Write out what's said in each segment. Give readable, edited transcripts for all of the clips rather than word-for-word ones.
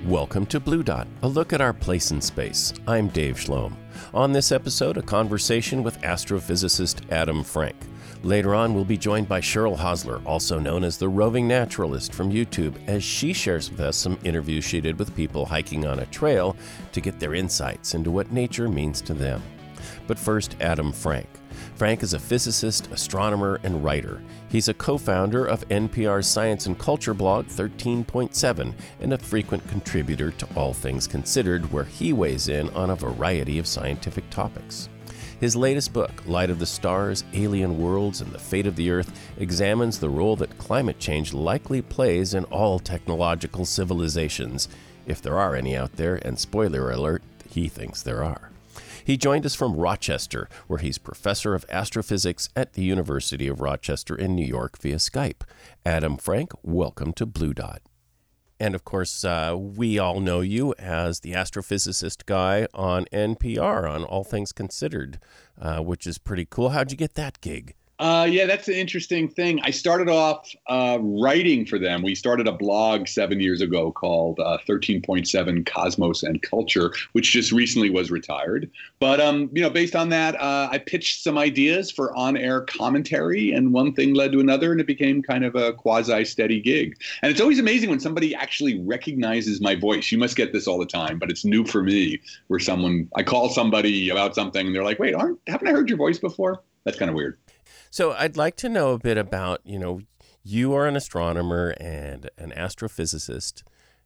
Welcome to Blue Dot, a look at our place in space. I'm Dave Schlom. On this episode, a conversation with astrophysicist Adam Frank. Later on, we'll be joined by Cheryl Hosler, also known as the roving naturalist from YouTube, as she shares with us some interviews she did with people hiking on a trail to get their insights into what nature means to them. But first, Adam Frank. Frank is a physicist, astronomer, and writer. He's a co-founder of NPR's science and culture blog 13.7 and a frequent contributor to All Things Considered, where he weighs in on a variety of scientific topics. His latest book, Light of the Stars, Alien Worlds, and the Fate of the Earth, examines the role that climate change likely plays in all technological civilizations, if there are any out there, and spoiler alert, he thinks there are. He joined us from Rochester, where he's professor of astrophysics at the University of Rochester in New York via Skype. Adam Frank, welcome to Blue Dot. And of course, we all know you as the astrophysicist guy on NPR on All Things Considered, which is pretty cool. How'd you get that gig? Yeah, that's an interesting thing. I started off writing for them. We started a blog 7 years ago called 13.7 Cosmos and Culture, which just recently was retired. But, based on that, I pitched some ideas for on-air commentary, and one thing led to another, and it became kind of a quasi-steady gig. And it's always amazing when somebody actually recognizes my voice. You must get this all the time, but it's new for me, where I call somebody about something, and they're like, wait, haven't I heard your voice before? That's kind of weird. So I'd like to know a bit about, you are an astronomer and an astrophysicist,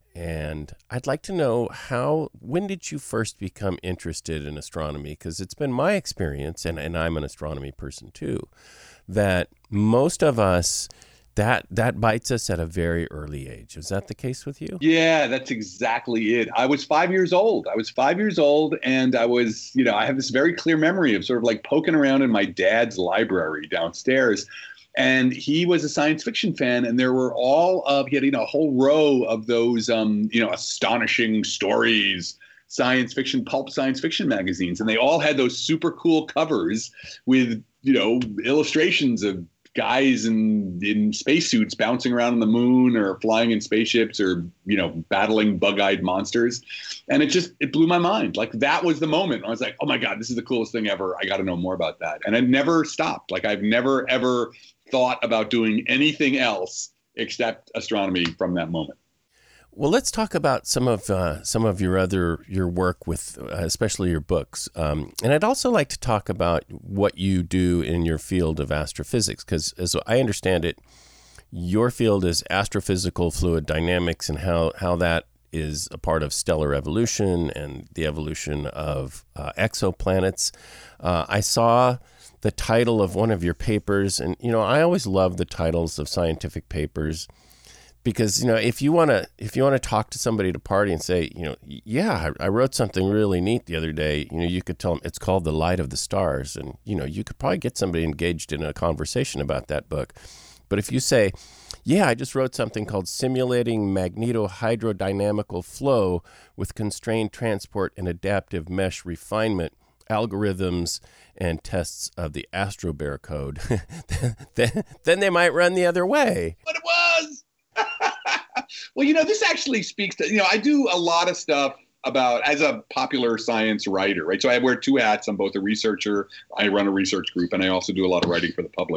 and I'd like to know when did you first become interested in astronomy? Because it's been my experience, and I'm an astronomy person too, that most of us, that bites us at a very early age. Is that the case with you? Yeah, that's exactly it. I was 5 years old. And I was, I have this very clear memory of sort of like poking around in my dad's library downstairs. And he was a science fiction fan, and there were he had a whole row of those, astonishing stories, pulp science fiction magazines. And they all had those super cool covers with, illustrations of guys in spacesuits bouncing around on the moon or flying in spaceships or, battling bug-eyed monsters. And it blew my mind. Like, that was the moment. I was like, oh my God, this is the coolest thing ever. I got to know more about that. And it never stopped. Like, I've never, ever thought about doing anything else except astronomy from that moment. Well, let's talk about some of your work with, especially your books. And I'd also like to talk about what you do in your field of astrophysics, because as I understand it, your field is astrophysical fluid dynamics and how that is a part of stellar evolution and the evolution of exoplanets. I saw the title of one of your papers, and I always love the titles of scientific papers. Because, if you want to talk to somebody at a party and say, I wrote something really neat the other day, you could tell them it's called The Light of the Stars. And, you could probably get somebody engaged in a conversation about that book. But if you say, I just wrote something called Simulating Magnetohydrodynamical Flow with Constrained Transport and Adaptive Mesh Refinement, Algorithms and Tests of the AstroBear Code, then they might run the other way. But it was! Well, this actually speaks to, I do a lot of stuff as a popular science writer, right? So I wear two hats. I'm both a researcher. I run a research group, and I also do a lot of writing for the public.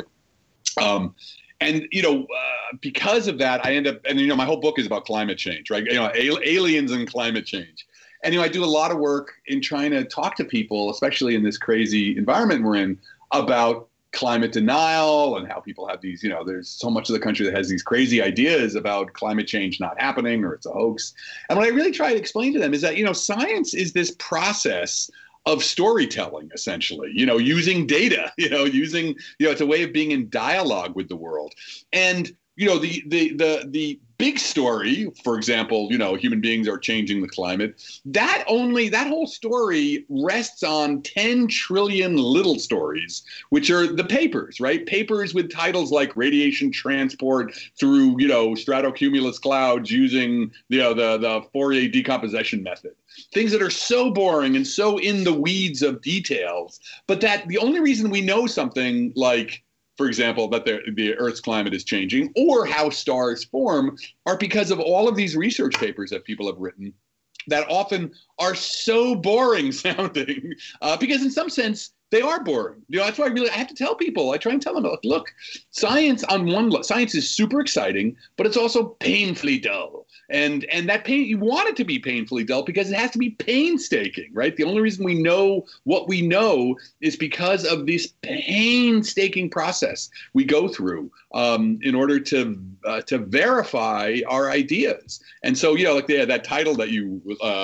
Because of that, I end up, and my whole book is about climate change, right? Aliens and climate change. And, I do a lot of work in trying to talk to people, especially in this crazy environment we're in, about climate denial and how people have these, there's so much of the country that has these crazy ideas about climate change not happening or it's a hoax. And what I really try to explain to them is that, science is this process of storytelling, essentially, using data, it's a way of being in dialogue with the world. And, the big story, for example, human beings are changing the climate, that whole story rests on 10 trillion little stories, which are the papers, right? Papers with titles like Radiation Transport through, stratocumulus clouds using, the Fourier decomposition method. Things that are so boring and so in the weeds of details, but that the only reason we know something like for example, that the Earth's climate is changing, or how stars form, are because of all of these research papers that people have written that often are so boring sounding, because in some sense, they are boring. That's why I have to tell people. I try and tell them, look, science science is super exciting, but it's also painfully dull. And that pain, you want it to be painfully dull because it has to be painstaking, right? The only reason we know what we know is because of this painstaking process we go through in order to verify our ideas. And so, like that title that you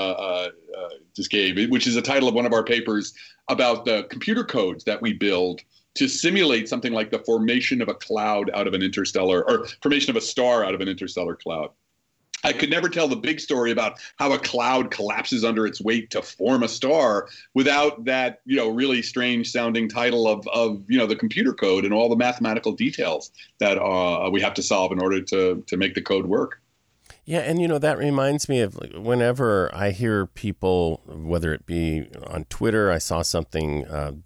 just gave, which is a title of one of our papers about the computer codes that we build to simulate something like the formation of a cloud out of an interstellar, or formation of a star out of an interstellar cloud. I could never tell the big story about how a cloud collapses under its weight to form a star without that, really strange sounding title of the computer code and all the mathematical details that we have to solve in order to make the code work. Yeah, and that reminds me of whenever I hear people, whether it be on Twitter, I saw something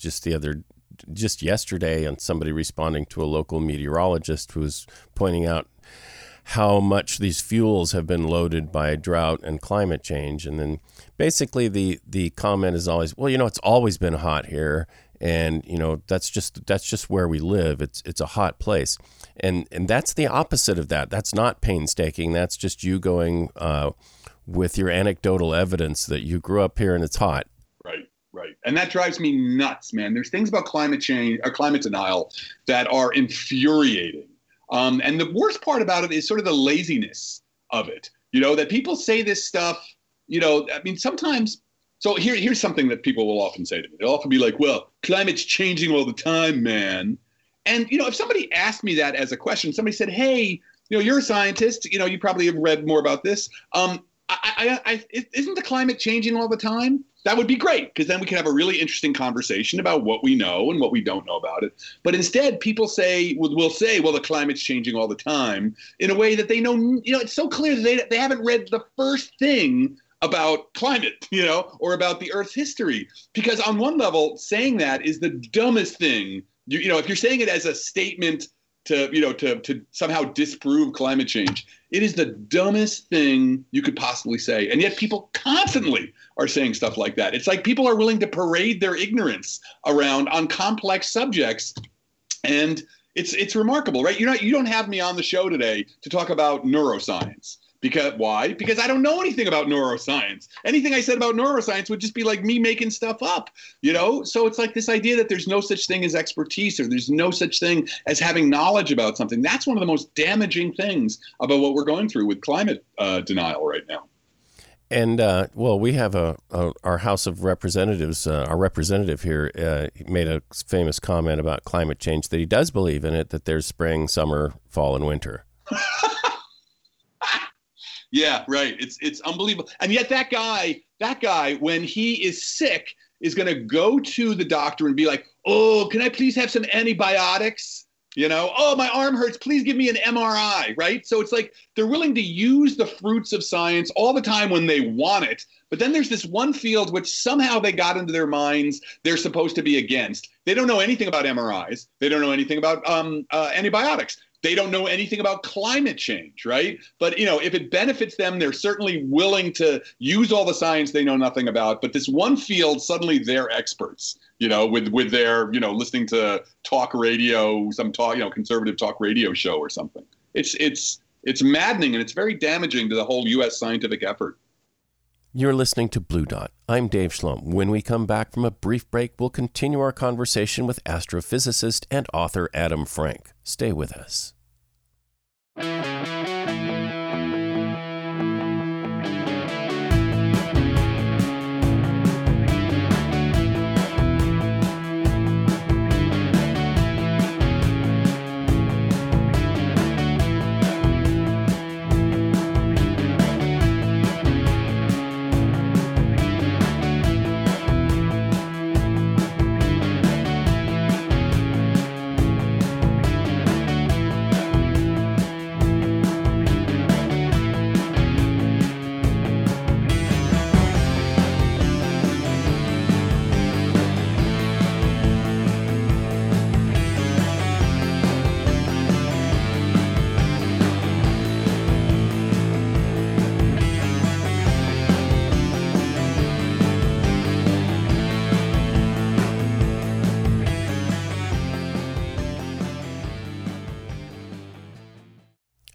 just yesterday, on somebody responding to a local meteorologist who was pointing out how much these fuels have been loaded by drought and climate change. And then basically the comment is always, well, it's always been hot here. And, that's just where we live. It's a hot place. And that's the opposite of that. That's not painstaking. That's just you going with your anecdotal evidence that you grew up here and it's hot. Right. And that drives me nuts, man. There's things about climate change or climate denial that are infuriating. And the worst part about it is sort of the laziness of it, that people say this stuff, sometimes. So here's something that people will often say to me. They'll often be like, well, climate's changing all the time, man. And, if somebody asked me that as a question, somebody said, hey, you're a scientist, you probably have read more about this. Isn't the climate changing all the time? That would be great, because then we could have a really interesting conversation about what we know and what we don't know about it. But instead, people will say, well, the climate's changing all the time, in a way that they know, it's so clear that they haven't read the first thing about climate, or about the Earth's history. Because on one level, saying that is the dumbest thing. If you're saying it as a statement to somehow disprove climate change, it is the dumbest thing you could possibly say. And yet people constantly are saying stuff like that. It's like people are willing to parade their ignorance around on complex subjects. And it's remarkable, right? You don't have me on the show today to talk about neuroscience. Why? Because I don't know anything about neuroscience. Anything I said about neuroscience would just be like me making stuff up, So it's like this idea that there's no such thing as expertise, or there's no such thing as having knowledge about something. That's one of the most damaging things about what we're going through with climate denial right now. And, we have our House of Representatives, our representative here made a famous comment about climate change, that he does believe in it, that there's spring, summer, fall, and winter. Yeah, right. It's unbelievable. And yet that guy, when he is sick, is going to go to the doctor and be like, oh, can I please have some antibiotics? Oh, my arm hurts. Please give me an MRI, right? So it's like they're willing to use the fruits of science all the time when they want it. But then there's this one field which somehow they got into their minds they're supposed to be against. They don't know anything about MRIs. They don't know anything about antibiotics. They don't know anything about climate change, right? But, if it benefits them, they're certainly willing to use all the science they know nothing about. But this one field, suddenly they're experts, with their, listening to talk radio, conservative talk radio show or something. It's maddening, and it's very damaging to the whole U.S. scientific effort. You're listening to Blue Dot. I'm Dave Shlom. When we come back from a brief break, we'll continue our conversation with astrophysicist and author Adam Frank. Stay with us.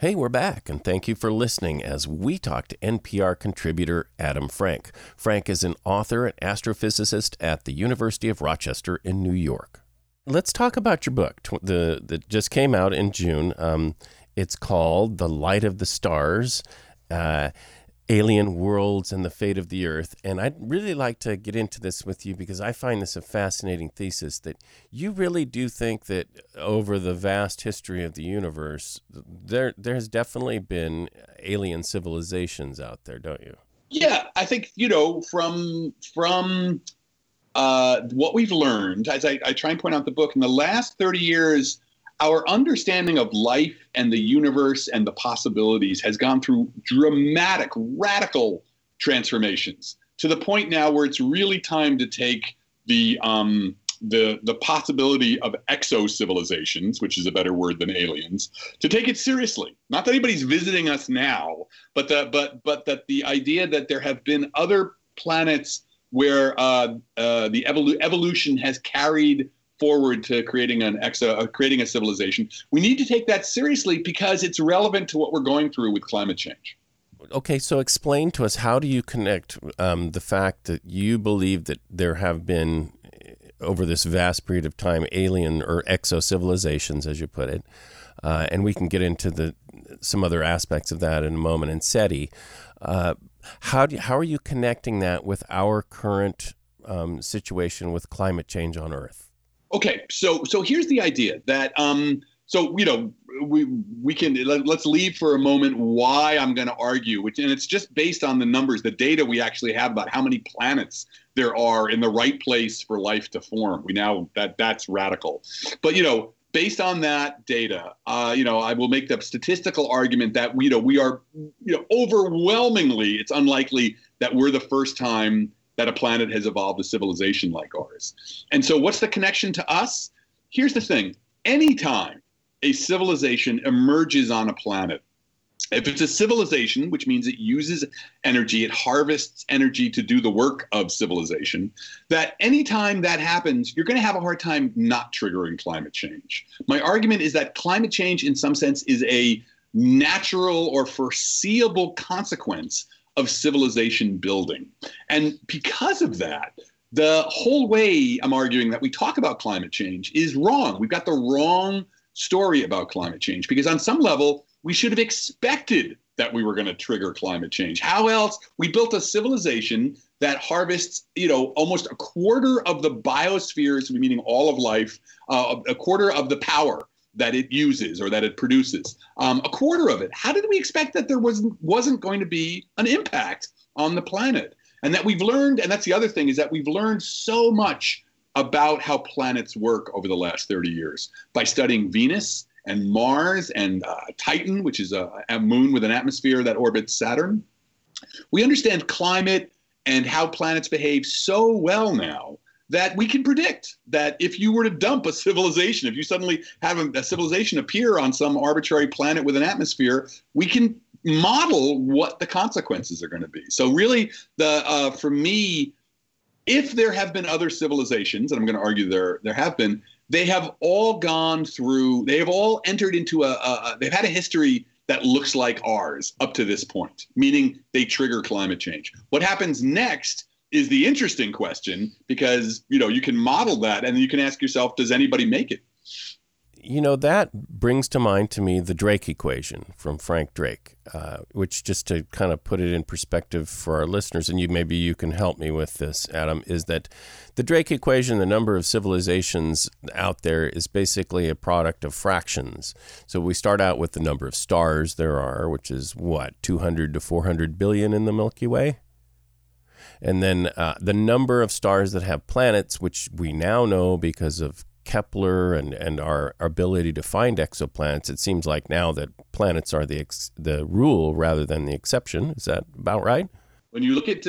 Hey, we're back, and thank you for listening as we talk to NPR contributor Adam Frank. Frank is an author and astrophysicist at the University of Rochester in New York. Let's talk about your book that just came out in June. It's called The Light of the Stars, Alien Worlds and the Fate of the Earth. And I'd really like to get into this with you because I find this a fascinating thesis that you really do think that over the vast history of the universe, there has definitely been alien civilizations out there, don't you? Yeah, I think, from what we've learned, as I try and point out in the book, in the last 30 years, our understanding of life and the universe and the possibilities has gone through dramatic, radical transformations to the point now where it's really time to take the possibility of exo-civilizations, which is a better word than aliens, to take it seriously. Not that anybody's visiting us now, but that the idea that there have been other planets where the evolution has carried forward to creating a civilization. We need to take that seriously because it's relevant to what we're going through with climate change. Okay, so explain to us, how do you connect the fact that you believe that there have been, over this vast period of time, alien or exo-civilizations, as you put it, and we can get into some other aspects of that in a moment, and SETI. How are you connecting that with our current situation with climate change on Earth? Okay, so here's the idea that let's leave for a moment why I'm going to argue, and it's just based on the numbers, the data we actually have about how many planets there are in the right place for life to form. We now that's radical, but based on that data, I will make the statistical argument that we are overwhelmingly, it's unlikely that we're the first time that a planet has evolved a civilization like ours. And so what's the connection to us? Here's the thing. Anytime a civilization emerges on a planet, if it's a civilization, which means it uses energy, it harvests energy to do the work of civilization, that anytime that happens, you're going to have a hard time not triggering climate change. My argument is that climate change, in some sense, is a natural or foreseeable consequence of civilization building. And because of that, the whole way I'm arguing that we talk about climate change is wrong. We've got the wrong story about climate change because on some level, we should have expected that we were going to trigger climate change. How else? We built a civilization that harvests, almost a quarter of the biospheres, meaning all of life, a quarter of the power that it uses or that it produces, a quarter of it. How did we expect that there wasn't going to be an impact on the planet? And that we've learned, and that's the other thing, is that we've learned so much about how planets work over the last 30 years by studying Venus and Mars and Titan, which is a moon with an atmosphere that orbits Saturn. We understand climate and how planets behave so well now that we can predict that if you were to dump a civilization, if you suddenly have a civilization appear on some arbitrary planet with an atmosphere, we can model what the consequences are going to be. So really, for me, if there have been other civilizations, and I'm going to argue there have been, they have all gone through, they have all entered into they've had a history that looks like ours up to this point, meaning they trigger climate change. What happens next is the interesting question, because, you can model that and you can ask yourself, does anybody make it? That brings to mind to me the Drake equation from Frank Drake, which, just to kind of put it in perspective for our listeners, and maybe you can help me with this, Adam, is that the Drake equation, the number of civilizations out there, is basically a product of fractions. So we start out with the number of stars there are, which is 200 to 400 billion in the Milky Way? And then the number of stars that have planets, which we now know because of Kepler and our ability to find exoplanets, it seems like now that planets are the rule rather than the exception. Is that about right? When you look at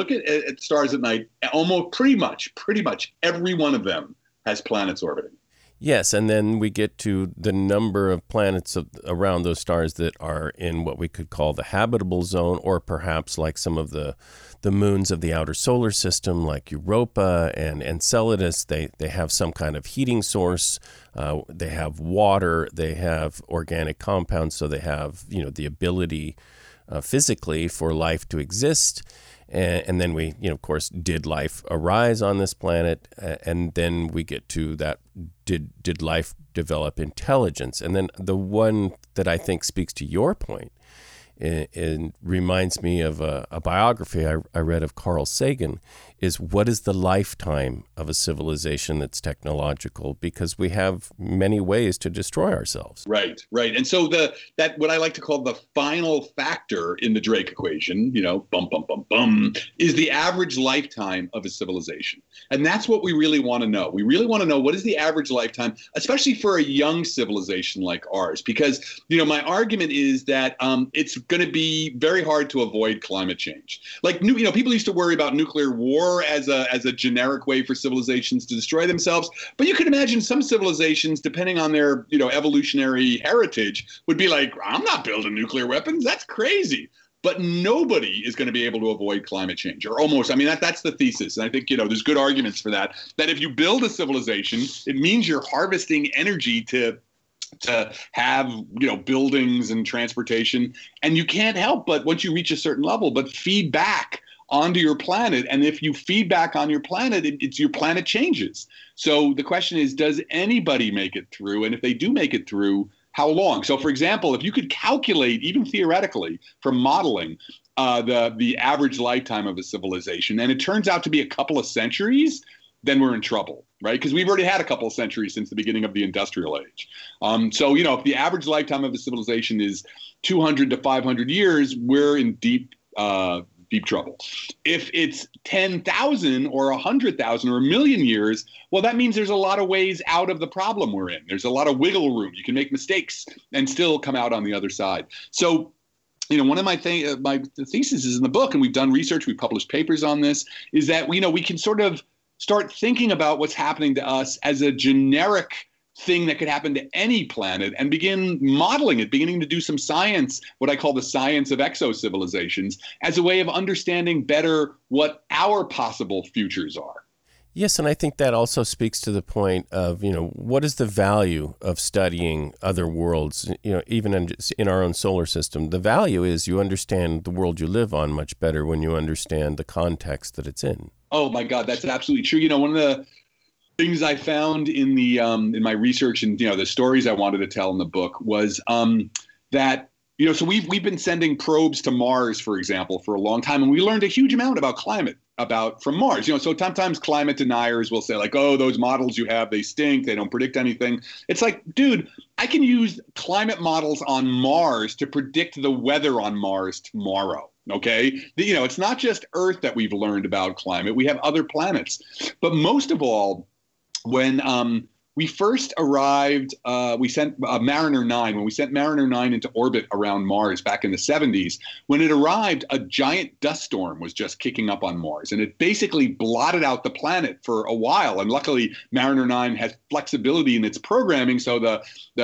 stars at night, almost pretty much every one of them has planets orbiting. Yes, and then we get to the number of planets around those stars that are in what we could call the habitable zone, or perhaps like some of the moons of the outer solar system, like Europa and Enceladus. They have some kind of heating source. They have water. They have organic compounds, so they have the ability physically for life to exist. And then we, of course, did life arise on this planet? And then we get to that, did life develop intelligence? And then the one that I think speaks to your point, and reminds me of a biography I read of Carl Sagan, is what is the lifetime of a civilization that's technological? Because we have many ways to destroy ourselves. Right. And so that what I like to call the final factor in the Drake equation, is the average lifetime of a civilization. And that's what we really want to know. We really want to know, what is the average lifetime, especially for a young civilization like ours? Because, my argument is that it's going to be very hard to avoid climate change. Like, people used to worry about nuclear war as a generic way for civilizations to destroy themselves. But you can imagine some civilizations, depending on their, evolutionary heritage, would be like, I'm not building nuclear weapons. That's crazy. But nobody is going to be able to avoid climate change, or almost. I mean, that's the thesis. And I think, there's good arguments for that if you build a civilization, it means you're harvesting energy to have, buildings and transportation. And you can't help but, once you reach a certain level, but feed back onto your planet. And if you feed back on your planet, it's your planet changes. So the question is, does anybody make it through? And if they do make it through, how long? So, for example, if you could calculate, even theoretically, from modeling, the average lifetime of a civilization, and it turns out to be a couple of centuries, then we're in trouble, right? Because we've already had a couple of centuries since the beginning of the industrial age. So, if the average lifetime of a civilization is 200 to 500 years, we're in deep trouble. If it's 10,000 or 100,000 or a million years, well, that means there's a lot of ways out of the problem we're in. There's a lot of wiggle room. You can make mistakes and still come out on the other side. So, one of my theses is in the book, and we've done research, we published papers on this, is that we can sort of start thinking about what's happening to us as a generic thing that could happen to any planet, and begin modeling it, beginning to do some science, what I call the science of exo-civilizations, as a way of understanding better what our possible futures are. Yes, and I think that also speaks to the point of, what is the value of studying other worlds, even in our own solar system. The value is you understand the world you live on much better when you understand the context that it's in. Oh, my God, that's absolutely true. One of the things I found in the in my research and the stories I wanted to tell in the book was that so we've been sending probes to Mars, for example, for a long time, and we learned a huge amount about climate from Mars. So sometimes climate deniers will say, like, oh, those models you have, they stink, they don't predict anything. It's like, dude, I can use climate models on Mars to predict the weather on Mars tomorrow. Okay, it's not just Earth that we've learned about climate. We have other planets, but most of all, when we first arrived, we sent Mariner 9. When we sent Mariner 9 into orbit around Mars back in the 70s, when it arrived, a giant dust storm was just kicking up on Mars. And it basically blotted out the planet for a while. And luckily, Mariner 9 has flexibility in its programming, so the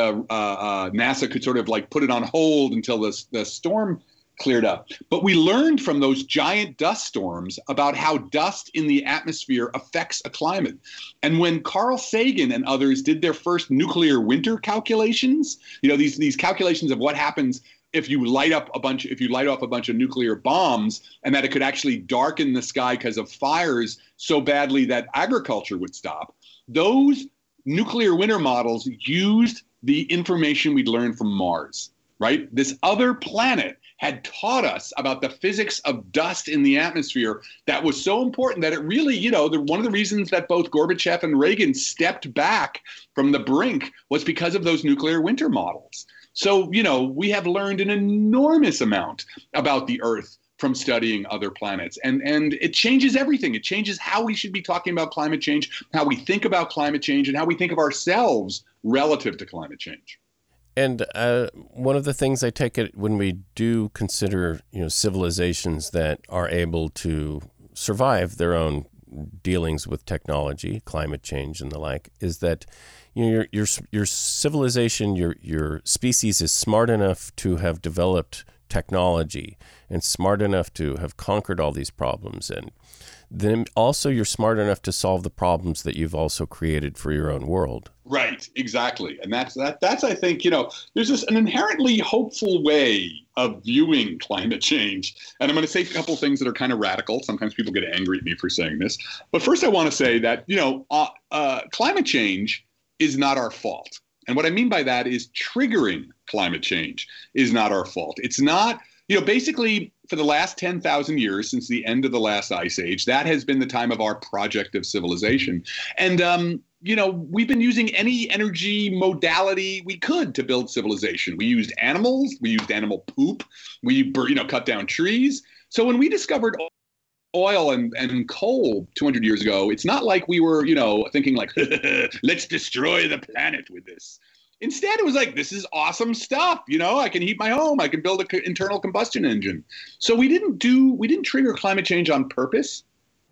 NASA could sort of like put it on hold until the storm cleared up. But we learned from those giant dust storms about how dust in the atmosphere affects a climate. And when Carl Sagan and others did their first nuclear winter calculations, these calculations of what happens if you light off a bunch of nuclear bombs, and that it could actually darken the sky because of fires so badly that agriculture would stop, those nuclear winter models used the information we'd learned from Mars, right? This other planet had taught us about the physics of dust in the atmosphere that was so important that it really, one of the reasons that both Gorbachev and Reagan stepped back from the brink was because of those nuclear winter models. So, we have learned an enormous amount about the Earth from studying other planets. And it changes everything. It changes how we should be talking about climate change, how we think about climate change, and how we think of ourselves relative to climate change. And one of the things I take it when we do consider, civilizations that are able to survive their own dealings with technology, climate change, and the like, is that your civilization, your species is smart enough to have developed technology and smart enough to have conquered all these problems, and then also you're smart enough to solve the problems that you've also created for your own world. Right, exactly. And that's I think, there's just an inherently hopeful way of viewing climate change. And I'm going to say a couple of things that are kind of radical. Sometimes people get angry at me for saying this. But first I want to say that, climate change is not our fault. And what I mean by that is triggering climate change is not our fault. It's not, basically for the last 10,000 years, since the end of the last ice age, that has been the time of our project of civilization. And, we've been using any energy modality we could to build civilization. We used animals, we used animal poop, we, cut down trees. So when we discovered oil and coal 200 years ago, it's not like we were, thinking like, let's destroy the planet with this. Instead, it was like, this is awesome stuff. I can heat my home. I can build an internal combustion engine. So we didn't trigger climate change on purpose.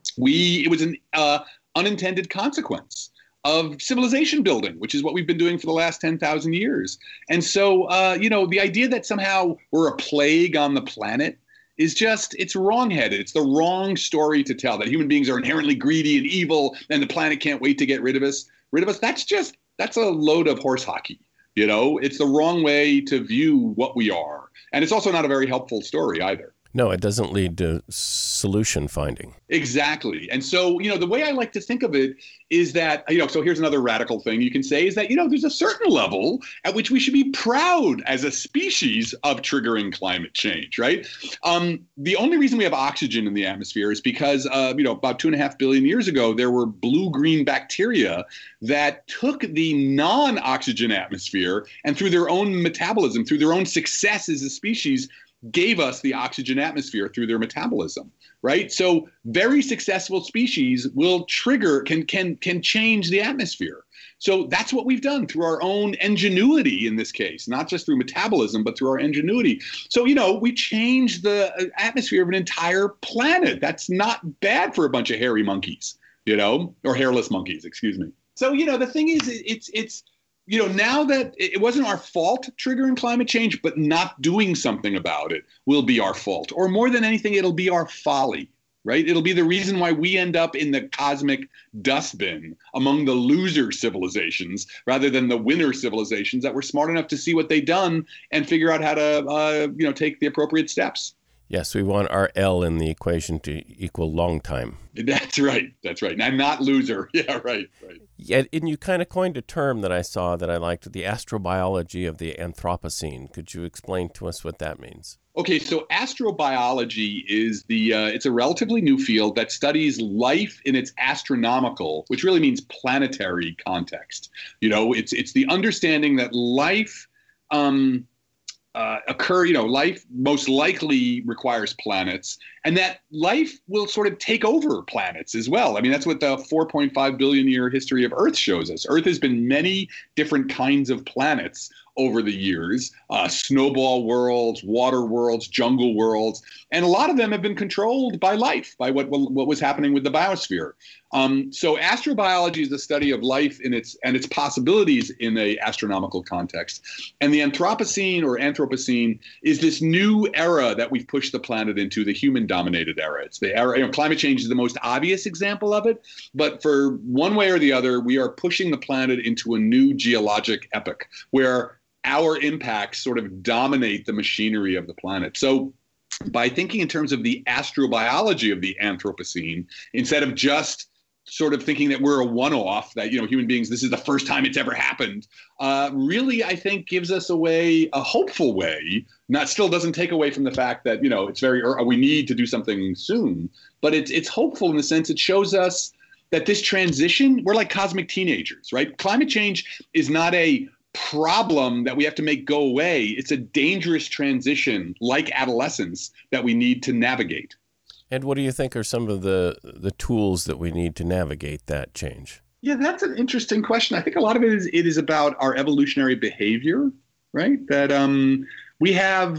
It was an unintended consequence of civilization building, which is what we've been doing for the last 10,000 years. And so, the idea that somehow we're a plague on the planet is just, it's wrongheaded. It's the wrong story to tell, that human beings are inherently greedy and evil and the planet can't wait to get rid of us. That's a load of horse hockey. It's the wrong way to view what we are. And it's also not a very helpful story either. No, it doesn't lead to solution finding. Exactly. And so, the way I like to think of it is that, so here's another radical thing you can say is that, there's a certain level at which we should be proud as a species of triggering climate change, right? The only reason we have oxygen in the atmosphere is because, about 2.5 billion years ago, there were blue-green bacteria that took the non-oxygen atmosphere and through their own metabolism, through their own success as a species, gave us the oxygen atmosphere through their metabolism, right? So very successful species will can change the atmosphere. So that's what we've done through our own ingenuity in this case, not just through metabolism, but through our ingenuity. So, we changed the atmosphere of an entire planet. That's not bad for a bunch of hairy monkeys, or hairless monkeys, excuse me. So, the thing is, it's now that it wasn't our fault triggering climate change, but not doing something about it will be our fault. Or more than anything, it'll be our folly, right? It'll be the reason why we end up in the cosmic dustbin among the loser civilizations rather than the winner civilizations that were smart enough to see what they'd done and figure out how to, take the appropriate steps. Yes, we want our L in the equation to equal long time. That's right. And not loser. Yeah, right. Yeah, and you kind of coined a term that I saw that I liked, the astrobiology of the Anthropocene. Could you explain to us what that means? Okay, so astrobiology is it's a relatively new field that studies life in its astronomical, which really means planetary context. It's the understanding that life life most likely requires planets, and that life will sort of take over planets as well. I mean, that's what the 4.5 billion year history of Earth shows us. Earth has been many different kinds of planets over the years, snowball worlds, water worlds, jungle worlds, and a lot of them have been controlled by life, by what was happening with the biosphere. So astrobiology is the study of life and its possibilities in an astronomical context. And the Anthropocene or Anthropocene is this new era that we've pushed the planet into, the human-dominated era. It's the era, climate change is the most obvious example of it, but for one way or the other, we are pushing the planet into a new geologic epoch where our impacts sort of dominate the machinery of the planet. So by thinking in terms of the astrobiology of the Anthropocene, instead of just sort of thinking that we're a one-off, that, human beings, this is the first time it's ever happened, really, I think, gives us a hopeful way, still doesn't take away from the fact that, it's we need to do something soon, but it's hopeful in the sense it shows us that this transition, we're like cosmic teenagers, right? Climate change is not a problem that we have to make go away. It's a dangerous transition, like adolescence, that we need to navigate. And what do you think are some of the tools that we need to navigate that change? Yeah, that's an interesting question. I think a lot of it is about our evolutionary behavior, right? That We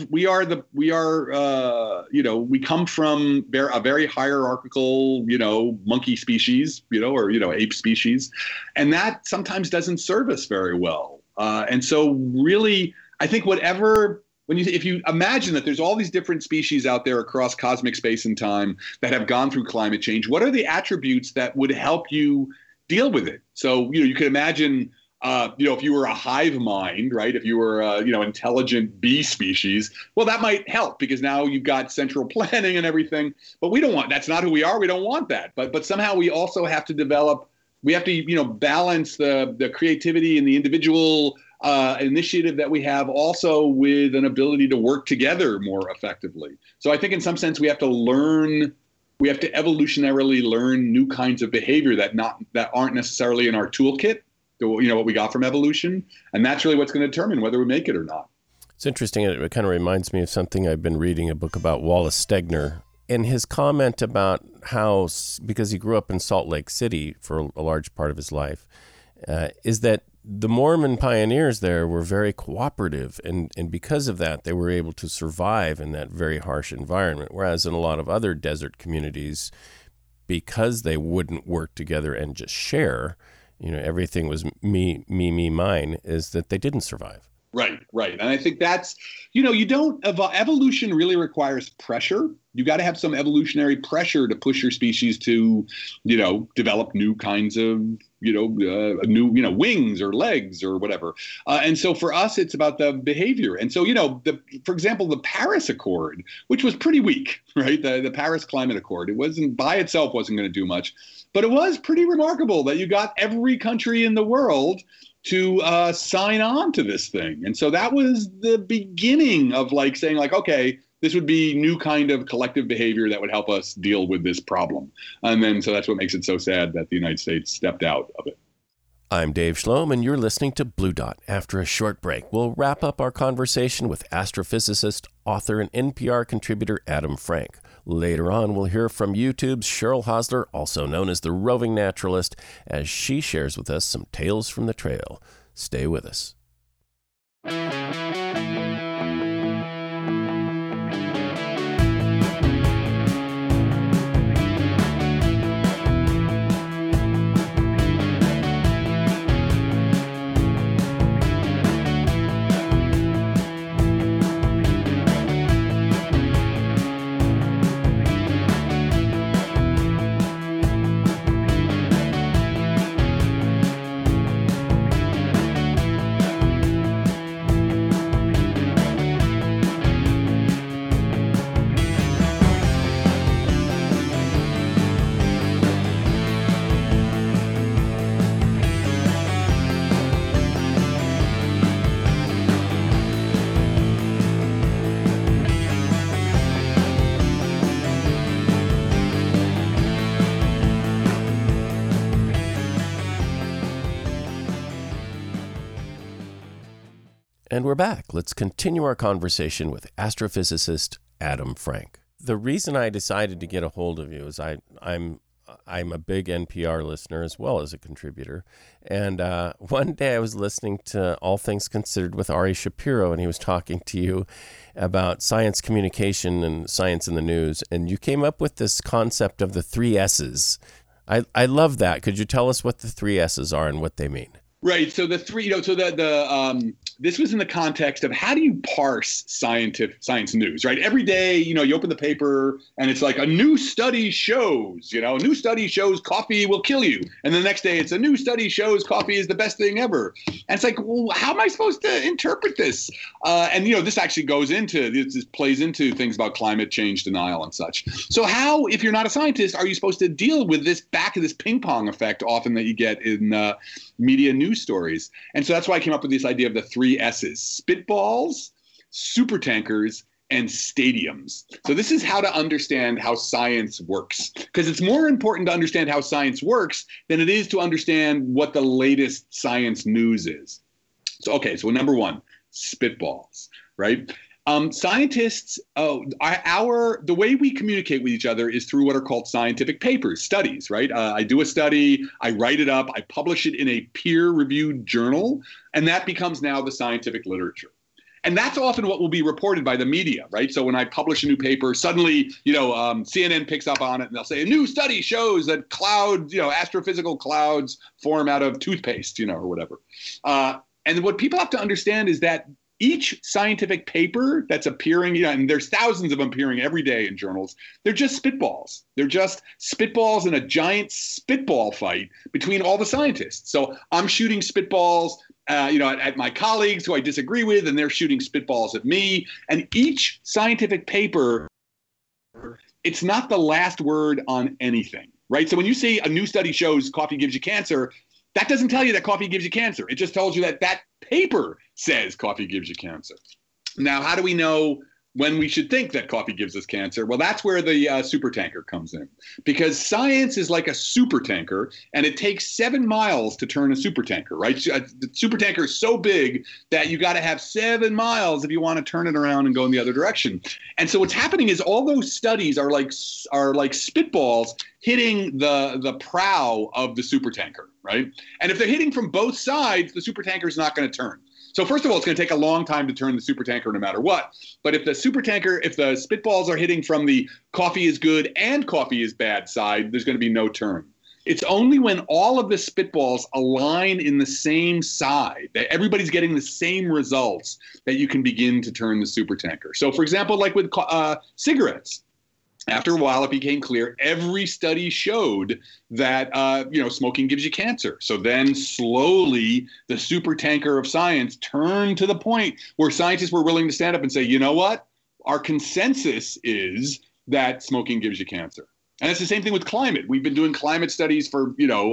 come from a very hierarchical, monkey species, or, ape species. And that sometimes doesn't serve us very well. And so really, I think if you imagine that there's all these different species out there across cosmic space and time that have gone through climate change, what are the attributes that would help you deal with it? So, you could imagine, if you were a hive mind, right? If you were, intelligent bee species, well, that might help because now you've got central planning and everything. But that's not who we are. We don't want that. But somehow we also have to balance the creativity and the individual initiative that we have also with an ability to work together more effectively. So I think in some sense we have to evolutionarily learn new kinds of behavior that aren't necessarily in our toolkit, what we got from evolution. And that's really what's going to determine whether we make it or not. It's interesting. It kind of reminds me of something I've been reading, a book about Wallace Stegner, and his comment about how, because he grew up in Salt Lake City for a large part of his life, is that the Mormon pioneers there were very cooperative, and because of that, they were able to survive in that very harsh environment. Whereas in a lot of other desert communities, because they wouldn't work together and just share, everything was me, mine, is that they didn't survive. Right. And I think that's, evolution really requires pressure. You got to have some evolutionary pressure to push your species to, develop new kinds of, wings or legs or whatever. And so for us, it's about the behavior. And so, for example, the Paris Accord, which was pretty weak, right? The Paris Climate Accord, it wasn't going to do much, but it was pretty remarkable that you got every country in the world to sign on to this thing. And so that was the beginning of saying okay, this would be new kind of collective behavior that would help us deal with this problem. And then so that's what makes it so sad that the United States stepped out of it. I'm Dave Shlom, and you're listening to Blue Dot. After a short break, we'll wrap up our conversation with astrophysicist, author, and NPR contributor Adam Frank. Later on, we'll hear from YouTube's Cheryl Hosler, also known as the roving naturalist, as she shares with us some tales from the trail. Stay with us. And we're back. Let's continue our conversation with astrophysicist Adam Frank. The reason I decided to get a hold of you is I'm a big NPR listener as well as a contributor. And one day I was listening to All Things Considered with Ari Shapiro, and he was talking to you about science communication and science in the news. And you came up with this concept of the 3 S's. I love that. Could you tell us what the 3 S's are and what they mean? Right. So the three, this was in the context of how do you parse science news, right? Every day, you open the paper and it's like a new study shows, coffee will kill you. And the next day it's a new study shows coffee is the best thing ever. And it's like, well, how am I supposed to interpret this? And this actually this plays into things about climate change denial and such. So how, if you're not a scientist, are you supposed to deal with this ping pong effect often that you get in media news stories? And so that's why I came up with this idea of the 3 S's: spitballs, supertankers, and stadiums. So this is how to understand how science works, because it's more important to understand how science works than it is to understand what the latest science news is. So number 1, spitballs, right? Scientists, the way we communicate with each other is through what are called scientific papers, studies, right? I do a study, I write it up, I publish it in a peer-reviewed journal, and that becomes now the scientific literature. And that's often what will be reported by the media, right? So when I publish a new paper, suddenly, CNN picks up on it and they'll say a new study shows that clouds, astrophysical clouds form out of toothpaste, or whatever. And what people have to understand is that each scientific paper that's appearing, and there's thousands of them appearing every day in journals, they're just spitballs. They're just spitballs in a giant spitball fight between all the scientists. So I'm shooting spitballs, at my colleagues who I disagree with, and they're shooting spitballs at me. And each scientific paper, it's not the last word on anything, right? So when you say a new study shows coffee gives you cancer, that doesn't tell you that coffee gives you cancer. It just tells you that that paper says coffee gives you cancer. Now, how do we know when we should think that coffee gives us cancer? Well, that's where the supertanker comes in, because science is like a supertanker, and it takes 7 miles to turn a supertanker, right? The supertanker is so big that you got to have 7 miles if you want to turn it around and go in the other direction. And so what's happening is all those studies are like spitballs hitting the prow of the supertanker, right? And if they're hitting from both sides, the supertanker is not going to turn. So first of all, it's going to take a long time to turn the supertanker no matter what. But if the spitballs are hitting from the coffee is good and coffee is bad side, there's going to be no turn. It's only when all of the spitballs align in the same side, that everybody's getting the same results, that you can begin to turn the supertanker. So for example, like with cigarettes, after a while, it became clear every study showed that, smoking gives you cancer. So then slowly the supertanker of science turned to the point where scientists were willing to stand up and say, you know what? Our consensus is that smoking gives you cancer. And it's the same thing with climate. We've been doing climate studies for,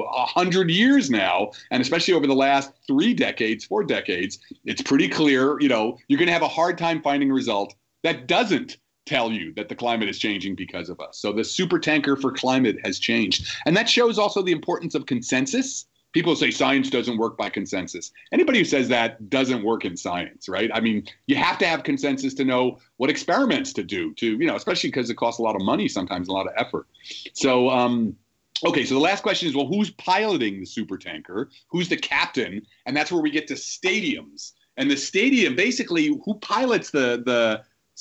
100 years now. And especially over the last 4 decades, it's pretty clear, you're going to have a hard time finding a result that doesn't tell you that the climate is changing because of us. So the supertanker for climate has changed. And that shows also the importance of consensus. People say science doesn't work by consensus. Anybody who says that doesn't work in science, right? I mean, you have to have consensus to know what experiments to do, especially because it costs a lot of money, sometimes a lot of effort. So, okay, so the last question is, well, who's piloting the supertanker? Who's the captain? And that's where we get to stadiums. And the stadium, basically, who pilots the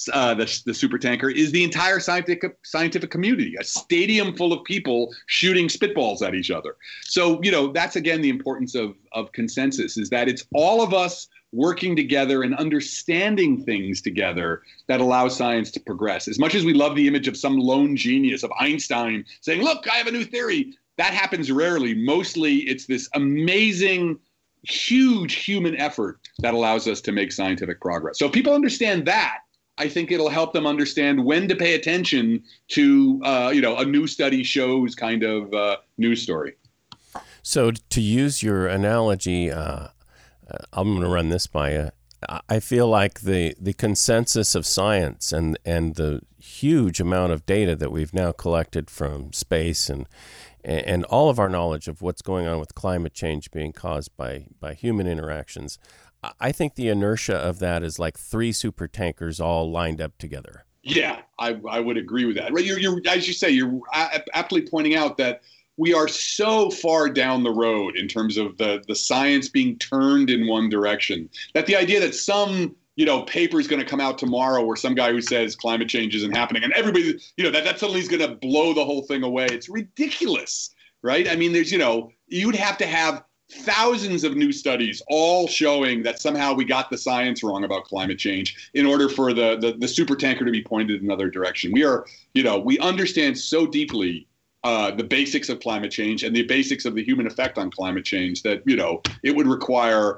supertanker is the entire scientific community, a stadium full of people shooting spitballs at each other. So, that's, again, the importance of consensus, is that it's all of us working together and understanding things together that allows science to progress. As much as we love the image of some lone genius, of Einstein saying, look, I have a new theory, that happens rarely. Mostly it's this amazing, huge human effort that allows us to make scientific progress. So if people understand that, I think it'll help them understand when to pay attention to, a new study shows kind of news story. So to use your analogy, I'm going to run this by you. I feel like the consensus of science and the huge amount of data that we've now collected from space and all of our knowledge of what's going on with climate change being caused by human interactions, I think the inertia of that is like 3 super tankers all lined up together. Yeah, I would agree with that. Right, you're as you say, you're aptly pointing out that we are so far down the road in terms of the science being turned in one direction, that the idea that some paper is going to come out tomorrow where some guy who says climate change isn't happening and everybody, that suddenly is going to blow the whole thing away. It's ridiculous, right? I mean, there's, you'd have to have thousands of new studies all showing that somehow we got the science wrong about climate change in order for the supertanker to be pointed in another direction. We understand so deeply the basics of climate change and the basics of the human effect on climate change that, it would require,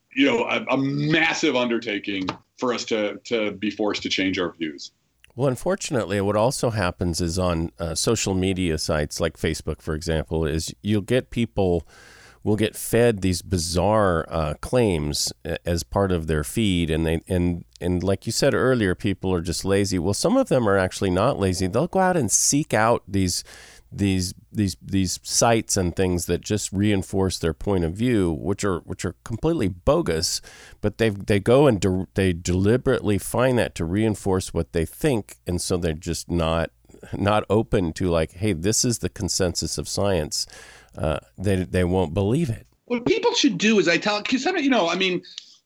a massive undertaking for us to be forced to change our views. Well, unfortunately, what also happens is on social media sites like Facebook, for example, is you'll get people will get fed these bizarre claims as part of their feed, and like you said earlier, people are just lazy. Well, some of them are actually not lazy. They'll go out and seek out these sites and things that just reinforce their point of view, which are completely bogus. But they go and they deliberately find that to reinforce what they think, and so they're just not open to like, hey, this is the consensus of science. They won't believe it. What people should do is I tell, because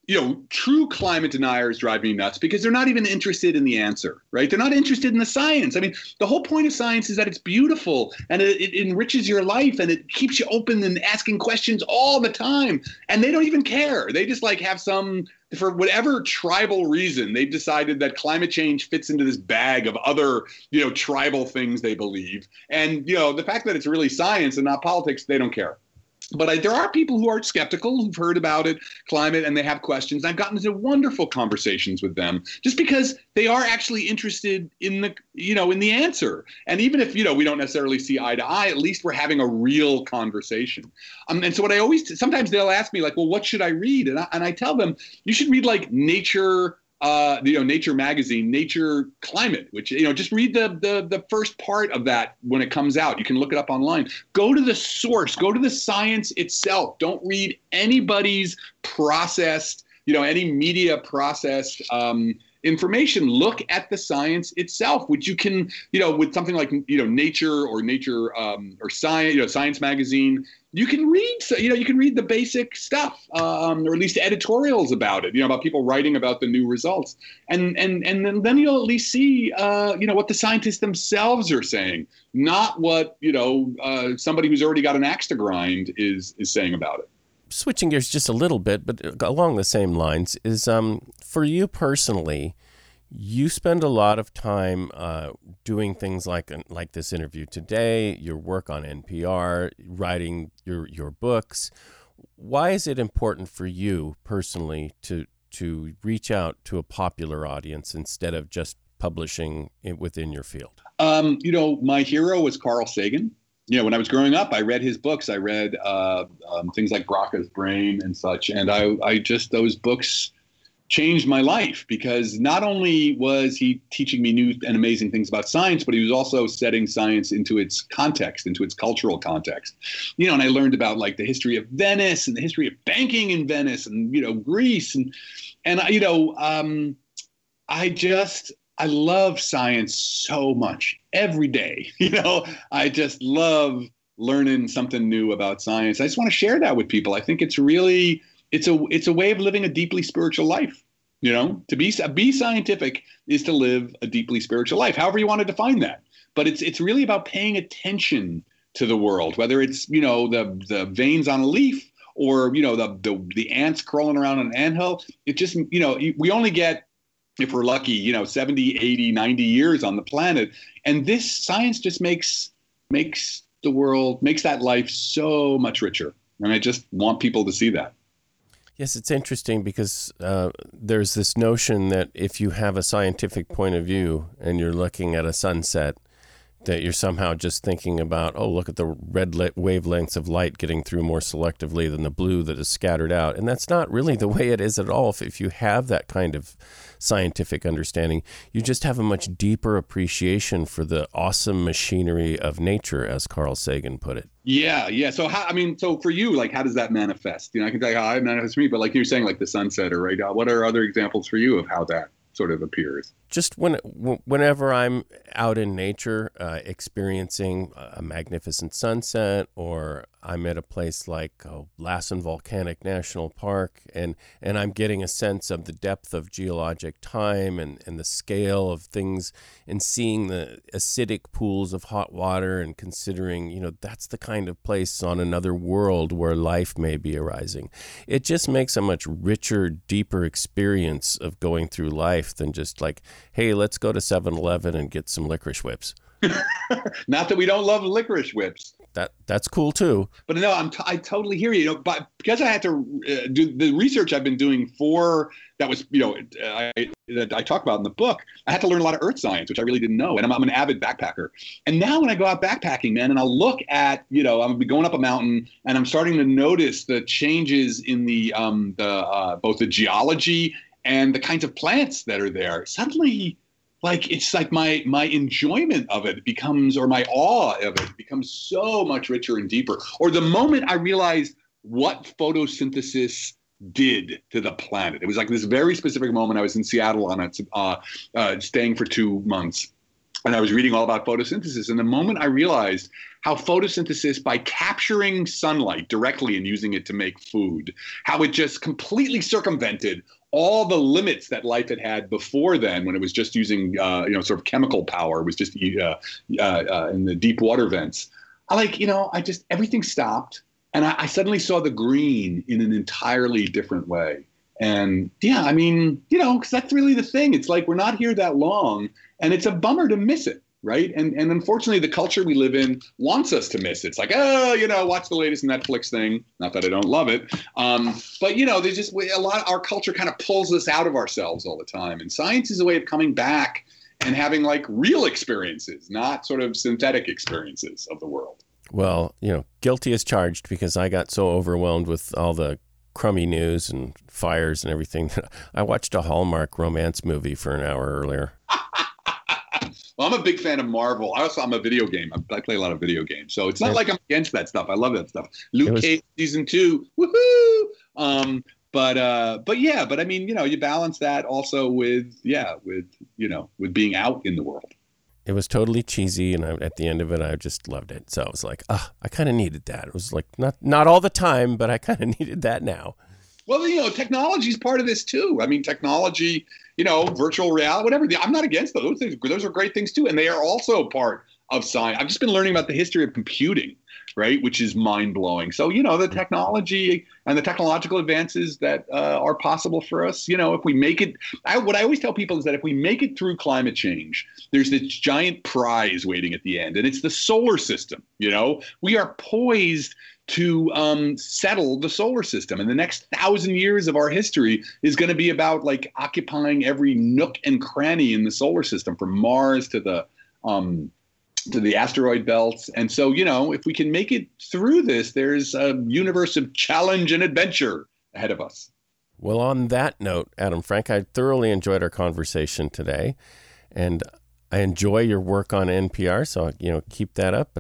true climate deniers drive me nuts because they're not even interested in the answer, right? They're not interested in the science. I mean, the whole point of science is that it's beautiful and it enriches your life and it keeps you open and asking questions all the time. And they don't even care. They just like have for whatever tribal reason, they've decided that climate change fits into this bag of other, tribal things they believe. And, the fact that it's really science and not politics, they don't care. But there are people who are skeptical, who've heard about it, climate, and they have questions. I've gotten into wonderful conversations with them just because they are actually interested in the answer. And even if, we don't necessarily see eye to eye, at least we're having a real conversation. And so sometimes they'll ask me like, well, what should I read? And I tell them, you should read like Nature, Nature magazine, Nature Climate, which, just read the first part of that when it comes out. You can look it up online. Go to the source, go to the science itself. Don't read anybody's processed, any media processed information. Look at the science itself, which you can, with something like, Nature or Nature or Science, Science magazine. You can read, you can read the basic stuff, or at least editorials about it, about people writing about the new results, and then you'll at least see, what the scientists themselves are saying, not what somebody who's already got an axe to grind is saying about it. Switching gears just a little bit, but along the same lines, is for you personally, you spend a lot of time doing things like this interview today, your work on NPR, writing your books. Why is it important for you personally to reach out to a popular audience instead of just publishing it within your field? My hero was Carl Sagan. When I was growing up, I read his books. I read things like Broca's Brain and such, and those books changed my life because not only was he teaching me new and amazing things about science, but he was also setting science into its context, into its cultural context. And I learned about like the history of Venice and the history of banking in Venice and, Greece. I love science so much every day. I just love learning something new about science. I just want to share that with people. I think it's really, it's a way of living a deeply spiritual life. To be scientific is to live a deeply spiritual life, however you want to define that. But it's really about paying attention to the world, whether it's, the veins on a leaf or, the ants crawling around an anthill. It just, we only get, if we're lucky, 70, 80, 90 years on the planet. And this science just makes that life so much richer. And I just want people to see that. Yes, it's interesting because there's this notion that if you have a scientific point of view and you're looking at a sunset, that you're somehow just thinking about, oh, look at the red wavelengths of light getting through more selectively than the blue that is scattered out. And that's not really the way it is at all. If you have that kind of scientific understanding, you just have a much deeper appreciation for the awesome machinery of nature, as Carl Sagan put it. Yeah. So so for you, like, how does that manifest? I can tell you how it manifests for me, but like you're saying, like the sunset, or right? What are other examples for you of how that sort of appears? Just whenever I'm out in nature, experiencing a magnificent sunset, or I'm at a place like Lassen Volcanic National Park, and I'm getting a sense of the depth of geologic time and the scale of things, and seeing the acidic pools of hot water, and considering, that's the kind of place on another world where life may be arising. It just makes a much richer, deeper experience of going through life than just like, hey, let's go to 7-Eleven and get some licorice whips. Not that we don't love licorice whips. That's cool too. But no, I totally hear you. But because I had to do the research I've been doing for that was, that I talk about in the book, I had to learn a lot of earth science, which I really didn't know. And I'm an avid backpacker. And now when I go out backpacking, man, and I'll look at, I'm going up a mountain and I'm starting to notice the changes in the both the geology and the kinds of plants that are there. Suddenly, it's like my enjoyment of it becomes, or my awe of it becomes so much richer and deeper. Or the moment I realized what photosynthesis did to the planet. It was like this very specific moment. I was in Seattle on it, staying for 2 months. and I was reading all about photosynthesis. And the moment I realized how photosynthesis, by capturing sunlight directly and using it to make food, how it just completely circumvented all the limits that life had had before then, when it was just using, sort of chemical power, it was just in the deep water vents. Everything stopped. And I suddenly saw the green in an entirely different way. And because that's really the thing. It's like we're not here that long, and it's a bummer to miss it, right? And unfortunately, the culture we live in wants us to miss it. It's like, watch the latest Netflix thing. Not that I don't love it, but there's just our culture kind of pulls us out of ourselves all the time. And science is a way of coming back and having like real experiences, not sort of synthetic experiences of the world. Well, guilty as charged, because I got so overwhelmed with all the crummy news and fires and everything. I watched a Hallmark romance movie for an hour earlier. Well, I'm a big fan of Marvel. I'm a video game. I play a lot of video games. So it's not like I'm against that stuff. I love that stuff. Luke Cage season 2. Woohoo! But I mean, you balance that also with being out in the world. It was totally cheesy, and at the end of it, I just loved it. So I was like, I kind of needed that. It was like not all the time, but I kind of needed that now. Well, technology is part of this too. I mean, technology, virtual reality, whatever. I'm not against those things. Those are great things too, and they are also part of science. I've just been learning about the history of computing, right, which is mind-blowing. So, the technology and the technological advances that are possible for us, if we make it, what I always tell people is that if we make it through climate change, there's this giant prize waiting at the end, and it's the solar system. We are poised to settle the solar system. And the next 1,000 years of our history is going to be about like occupying every nook and cranny in the solar system, from Mars to the asteroid belts. And so, if we can make it through this, there's a universe of challenge and adventure ahead of us. Well, on that note, Adam Frank, I thoroughly enjoyed our conversation today, and I enjoy your work on NPR. So, keep that up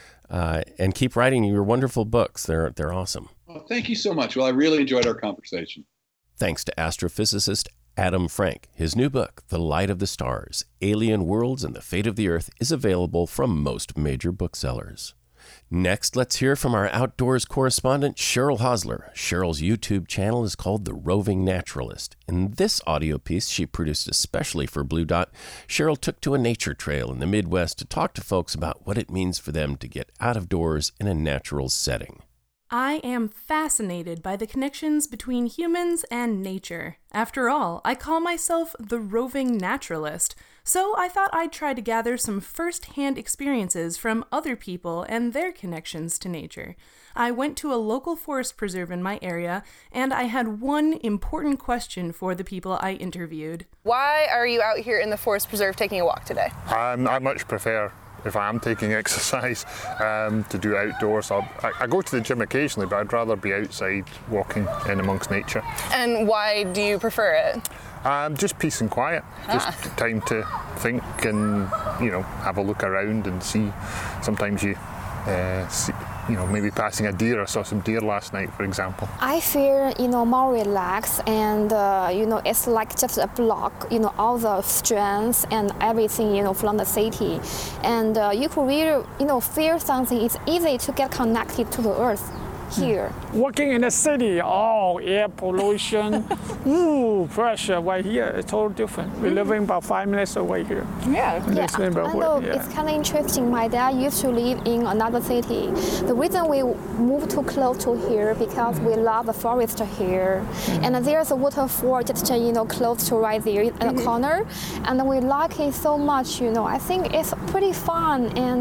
and keep writing your wonderful books. They're awesome. Well, thank you so much. Well, I really enjoyed our conversation. Thanks to astrophysicist Adam Frank. His new book, The Light of the Stars, Alien Worlds and the Fate of the Earth, is available from most major booksellers. Next, let's hear from our outdoors correspondent, Cheryl Hosler. Cheryl's YouTube channel is called The Roving Naturalist. In this audio piece she produced especially for Blue Dot, Cheryl took to a nature trail in the Midwest to talk to folks about what it means for them to get out of doors in a natural setting. I am fascinated by the connections between humans and nature. After all, I call myself the roving naturalist, so I thought I'd try to gather some first-hand experiences from other people and their connections to nature. I went to a local forest preserve in my area, and I had one important question for the people I interviewed. Why are you out here in the forest preserve taking a walk today? I much prefer, if I am taking exercise, to do outdoors. I go to the gym occasionally, but I'd rather be outside walking in amongst nature. And why do you prefer it? Just peace and quiet. Just time to think and, have a look around and see. Sometimes you see, maybe passing a deer. I saw some deer last night, for example. I feel, more relaxed, and, it's like just a block, all the strengths and everything, from the city. And you could really, feel something. It's easy to get connected to the earth here. Working in the city, air pollution, pressure. Right here, it's totally different. We're living about 5 minutes away here. I know it's kind of interesting. My dad used to live in another city. The reason we moved too close to here because we love the forest here, and there's a waterfall just close to right there in the corner, and we like it so much. I think it's pretty fun, and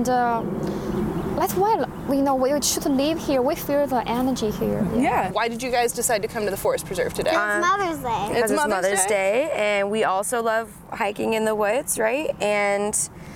that's why we should live here. We feel the energy here. Yeah. Why did you guys decide to come to the forest preserve today? It's Mother's Day. It's Mother's Day, and we also love hiking in the woods, right? And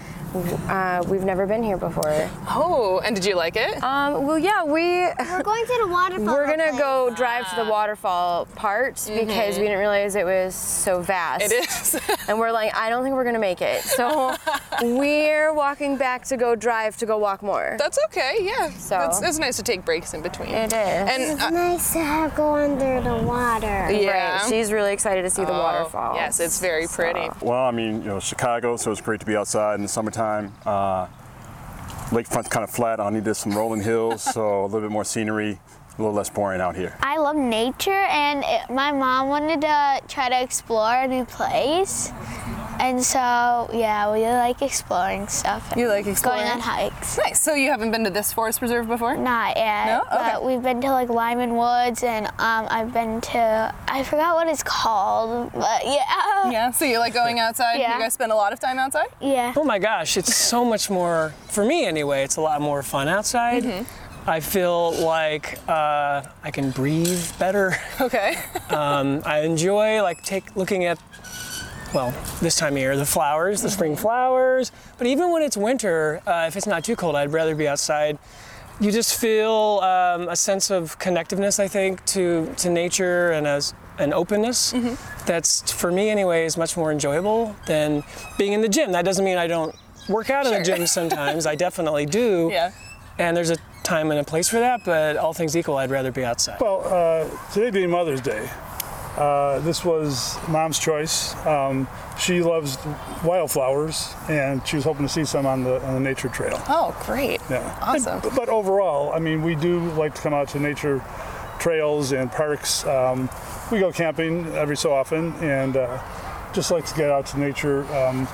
we've never been here before. Oh, and did you like it? Well, yeah, we're going to the waterfall. We're gonna go drive to the waterfall part because we didn't realize it was so vast. It is. And we're like, I don't think we're gonna make it. So we're walking back to go drive to go walk more. That's okay, yeah. So it's nice to take breaks in between. It is. And It's nice to go under the water. yeah. Right. She's really excited to see the waterfalls. Yes, it's very pretty. Well, I mean, Chicago, so it's great to be outside in the summertime. Lakefront's kind of flat. I needed some rolling hills, so a little bit more scenery, a little less boring out here. I love nature, and my mom wanted to try to explore a new place. And so, yeah, we like exploring stuff. You like exploring? Going on hikes. Nice. So you haven't been to this forest preserve before? Not yet. No? Okay. But we've been to like Lyman Woods, and I've been to, I forgot what it's called, but yeah. Yeah, so you like going outside? Yeah. You guys spend a lot of time outside? Yeah. Oh my gosh, it's so much more, for me anyway, it's a lot more fun outside. Mm-hmm. I feel like I can breathe better. Okay. I enjoy looking at, well, this time of year, the flowers, the spring flowers. But even when it's winter, if it's not too cold, I'd rather be outside. You just feel a sense of connectiveness, I think, to nature and an openness. That's, for me anyway, is much more enjoyable than being in the gym. That doesn't mean I don't work out in the gym sometimes. I definitely do. Yeah. And there's a time and a place for that, but all things equal, I'd rather be outside. Well, today being Mother's Day, this was Mom's choice. She loves wildflowers, and she was hoping to see some on the nature trail. Oh, great. Yeah. Awesome. But overall, I mean, we do like to come out to nature trails and parks. We go camping every so often, and just like to get out to nature.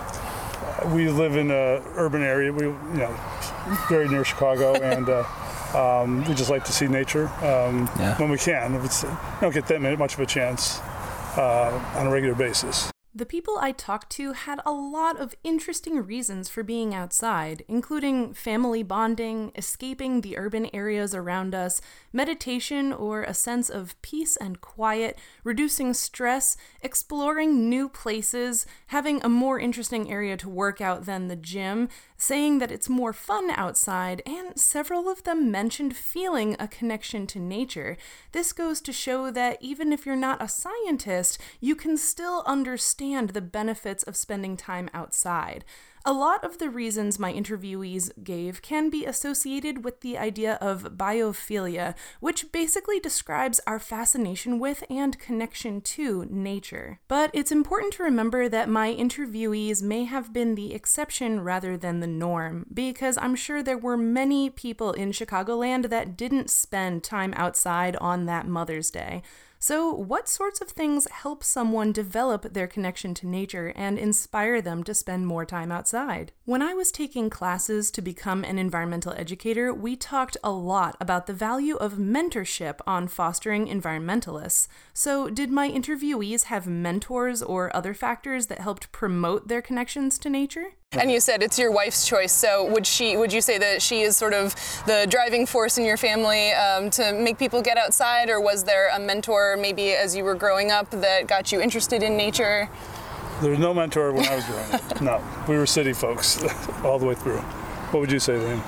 We live in an urban area. We, very near Chicago, and we just like to see nature when we can. We don't get that much of a chance on a regular basis. The people I talked to had a lot of interesting reasons for being outside, including family bonding, escaping the urban areas around us, meditation or a sense of peace and quiet, reducing stress, exploring new places, having a more interesting area to work out than the gym, saying that it's more fun outside, and several of them mentioned feeling a connection to nature. This goes to show that even if you're not a scientist, you can still understand the benefits of spending time outside. A lot of the reasons my interviewees gave can be associated with the idea of biophilia, which basically describes our fascination with and connection to nature. But it's important to remember that my interviewees may have been the exception rather than the norm, because I'm sure there were many people in Chicagoland that didn't spend time outside on that Mother's Day. So, what sorts of things help someone develop their connection to nature and inspire them to spend more time outside? When I was taking classes to become an environmental educator, we talked a lot about the value of mentorship on fostering environmentalists. So, did my interviewees have mentors or other factors that helped promote their connections to nature? And you said it's your wife's choice, so would you say that she is sort of the driving force in your family to make people get outside, or was there a mentor maybe as you were growing up that got you interested in nature? There was no mentor when I was growing up. No, we were city folks all the way through. What would you say, Liam?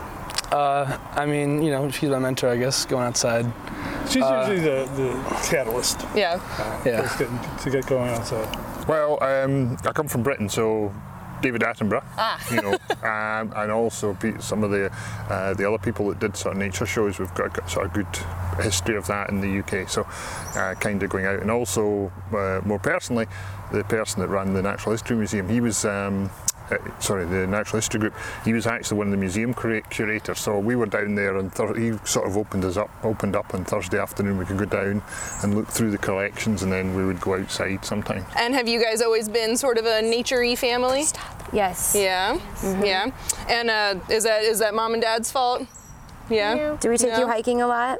I mean, she's my mentor, I guess, going outside. She's usually the catalyst. Yeah. To get going outside. Well, I come from Britain, so David Attenborough, and also some of the other people that did sort of nature shows. We've got sort of good history of that in the UK, so kind of going out. And also, more personally, the person that ran the Natural History Museum, he was the Natural History Group, he was actually one of the museum curators, so we were down there and he sort of opened up on Thursday afternoon. We could go down and look through the collections, and then we would go outside sometimes. And have you guys always been sort of a nature-y family? Yes. Yeah. Mm-hmm. Yeah. And is that mom and dad's fault? Yeah. Do we take you hiking a lot?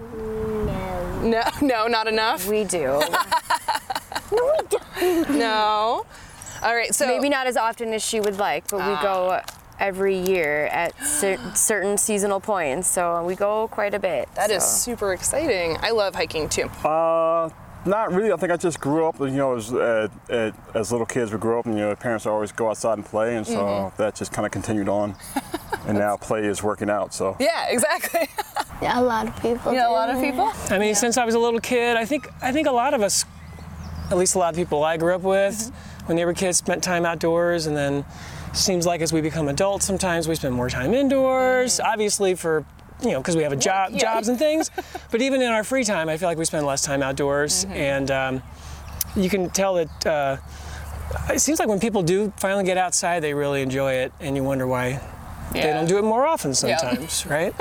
No, not enough? We do. No, we don't. No. All right, so maybe not as often as she would like, but we go every year at certain seasonal points, so we go quite a bit. That is super exciting. I love hiking too. Not really. I think I just grew up, as little kids, we grew up and, parents always go outside and play, and so that just kind of continued on. And now play is working out, so. Yeah, exactly. Yeah, a lot of people. Yeah, a lot of people? I mean, since I was a little kid, I think a lot of us, at least a lot of people I grew up with, when they were kids, spent time outdoors, and then seems like as we become adults, sometimes we spend more time indoors, obviously for, because we have jobs and things, but even in our free time, I feel like we spend less time outdoors, and you can tell that it seems like when people do finally get outside, they really enjoy it, and you wonder why they don't do it more often sometimes, right?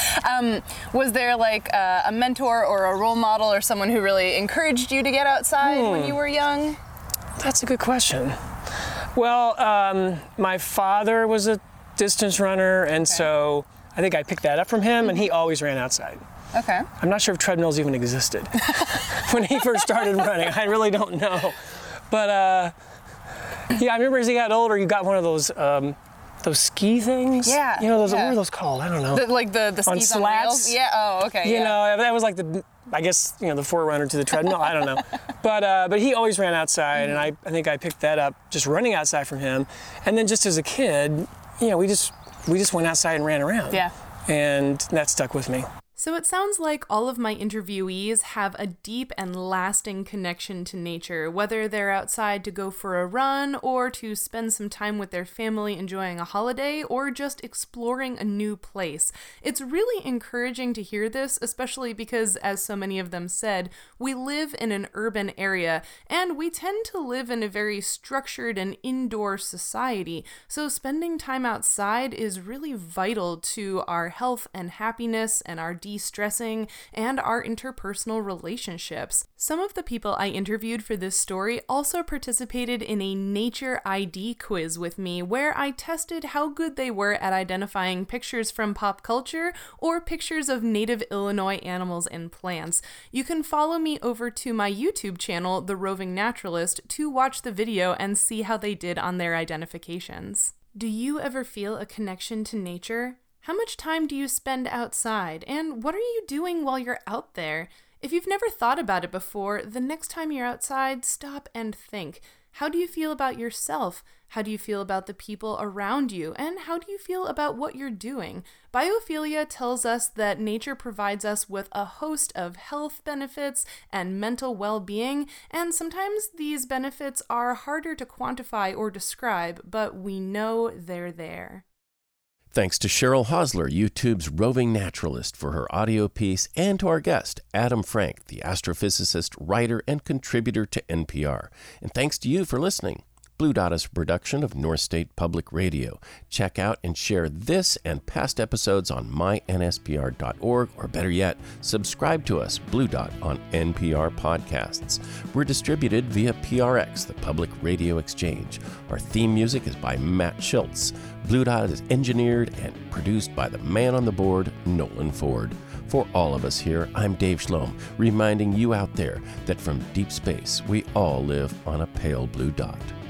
Was there like a mentor or a role model or someone who really encouraged you to get outside when you were young? That's a good question. Well, my father was a distance runner, and so I think I picked that up from him, and he always ran outside. Okay. I'm not sure if treadmills even existed when he first started running. I really don't know. But I remember as he got older, you got one of those ski things. Yeah. What are those called? I don't know. The skis on wheels? Yeah. Oh, okay. That was like the forerunner to the treadmill. I don't know. But he always ran outside, and I think I picked that up just running outside from him. And then just as a kid, we just went outside and ran around. Yeah. And that stuck with me. So it sounds like all of my interviewees have a deep and lasting connection to nature, whether they're outside to go for a run or to spend some time with their family enjoying a holiday or just exploring a new place. It's really encouraging to hear this, especially because, as so many of them said, we live in an urban area and we tend to live in a very structured and indoor society. So spending time outside is really vital to our health and happiness and our de-stressing, and our interpersonal relationships. Some of the people I interviewed for this story also participated in a nature ID quiz with me, where I tested how good they were at identifying pictures from pop culture or pictures of native Illinois animals and plants. You can follow me over to my YouTube channel, The Roving Naturalist, to watch the video and see how they did on their identifications. Do you ever feel a connection to nature? How much time do you spend outside, and what are you doing while you're out there? If you've never thought about it before, the next time you're outside, stop and think. How do you feel about yourself? How do you feel about the people around you? And how do you feel about what you're doing? Biophilia tells us that nature provides us with a host of health benefits and mental well-being, and sometimes these benefits are harder to quantify or describe, but we know they're there. Thanks to Cheryl Hosler, YouTube's roving naturalist, for her audio piece, and to our guest, Adam Frank, the astrophysicist, writer, and contributor to NPR. And thanks to you for listening. Blue Dot is a production of North State Public Radio. Check out and share this and past episodes on mynspr.org, or better yet, subscribe to us, Blue Dot, on NPR Podcasts. We're distributed via PRX, the Public Radio Exchange. Our theme music is by Matt Schultz. Blue Dot is engineered and produced by the man on the board, Nolan Ford. For all of us here, I'm Dave Schlom, reminding you out there that from deep space, we all live on a pale blue dot.